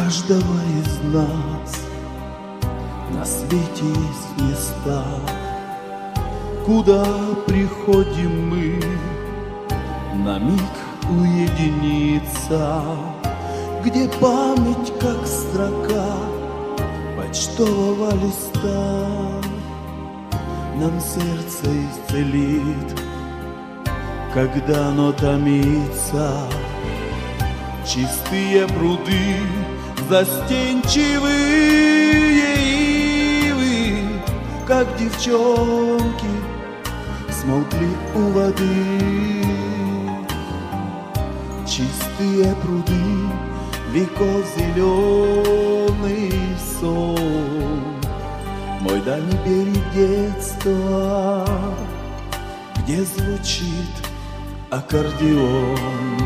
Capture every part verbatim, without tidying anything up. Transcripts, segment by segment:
каждого из нас на свете есть места, куда приходим мы на миг уединиться, где память, как строка почтового листа, нам сердце исцелит, когда оно томится. Чистые пруды, застенчивые ивы, как девчонки, смолкли у воды. Чистые пруды, веков зеленый сон, мой дальний берег детства, где звучит аккордеон.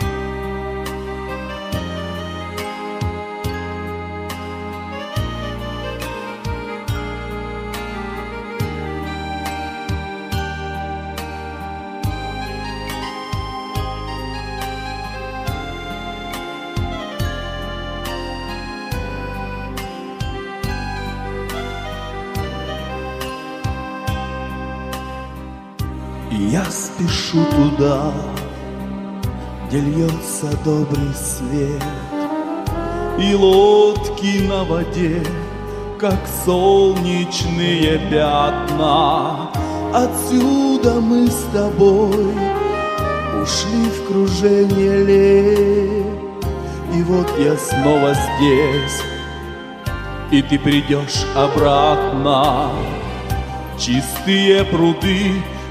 И я спешу туда, где льется добрый свет, и лодки на воде, как солнечные пятна. Отсюда мы с тобой ушли в кружение лет, и вот я снова здесь, и ты придешь обратно. Чистые пруды,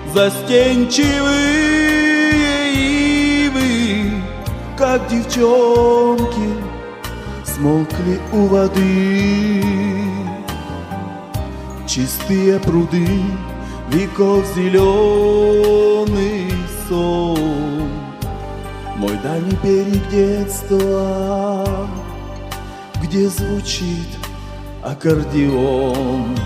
застенчивые ивы, как девчонки, смолкли у воды. Чистые пруды, веков зеленый сон, мой дальний берег детства, где звучит аккордеон.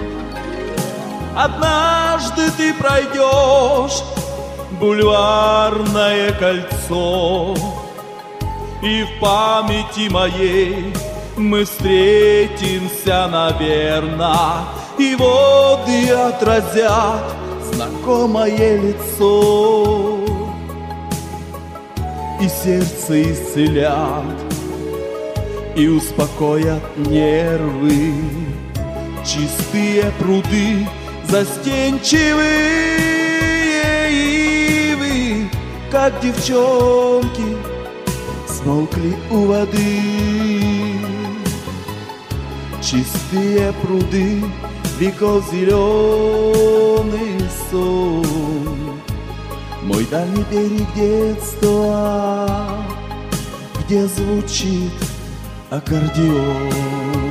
Однажды ты пройдешь бульварное кольцо, и в памяти моей мы встретимся, наверно, и воды отразят знакомое лицо, и сердце исцелят, и успокоят нервы. Чистые пруды, застенчивые ивы, как девчонки, смолкли у воды. Чистые пруды, веков зеленый сон, мой дальний берег детства, где звучит аккордеон.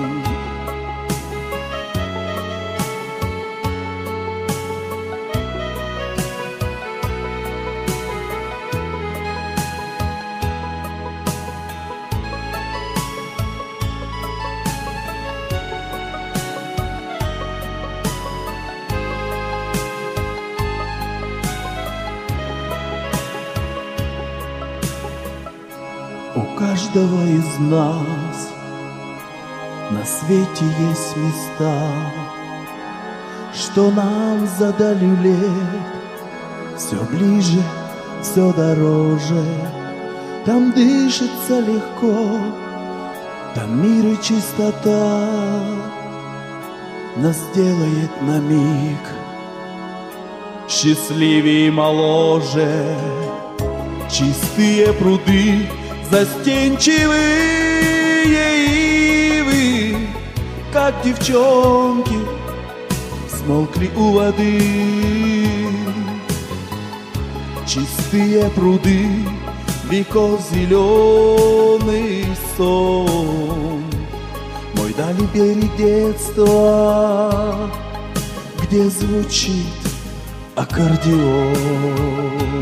У каждого из нас на свете есть места, что нам за далью лет все ближе, все дороже. Там дышится легко, там мир и чистота нас делает на миг счастливее и моложе. Чистые пруды, застенчивые ивы, как девчонки, смолкли у воды. Чистые пруды, веков зеленый сон, мой дальний берег детства, где звучит аккордеон.